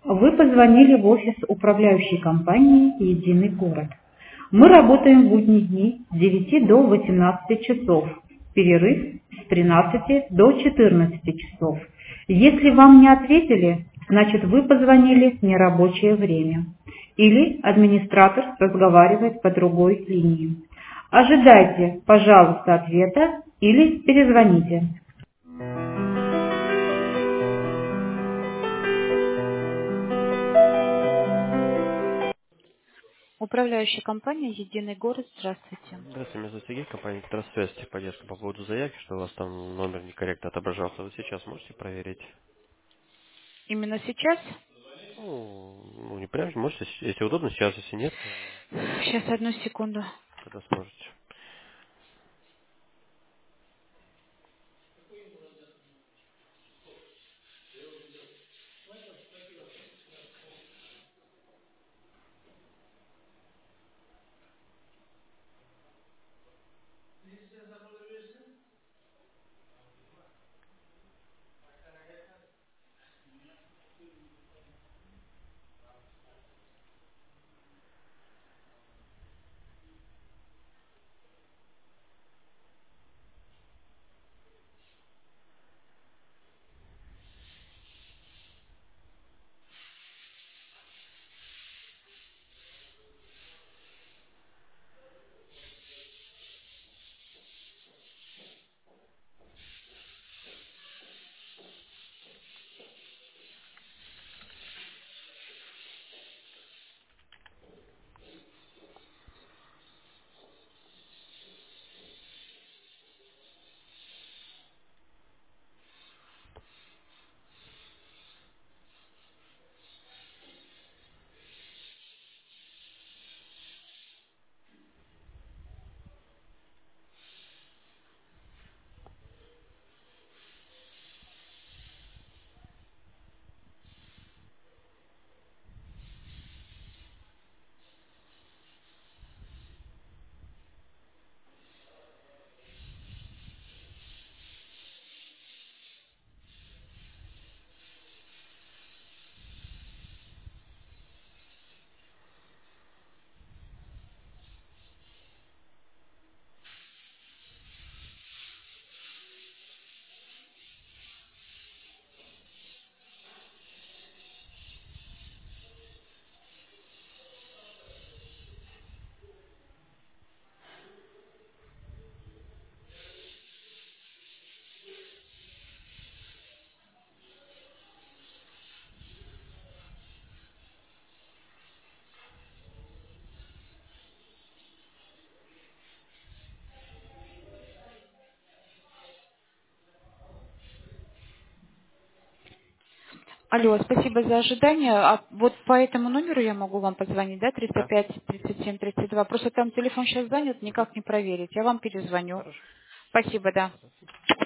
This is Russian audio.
Вы позвонили в офис управляющей компании «Единый город». Мы работаем в будние дни с 9 до 18 часов, перерыв с 13 до 14 часов. Если вам не ответили, значит вы позвонили в нерабочее время. Или администратор разговаривает по другой линии. Ожидайте, пожалуйста, ответа или перезвоните. Управляющая компания «Единый город». Здравствуйте. Здравствуйте, меня зовут Сергей, компания «Экстрасвязь», поддержка по поводу заявки, что у вас там номер некорректно отображался. Вы сейчас можете проверить? Именно сейчас? Не прям, можете, если удобно, сейчас, если нет, Сейчас, одну секунду. когда сможете. Алло, спасибо за ожидание. А вот по этому номеру я могу вам позвонить, да, Да, 305 37 32. Просто там телефон сейчас занят, никак не проверить. Я вам перезвоню. хорошо. Спасибо, да.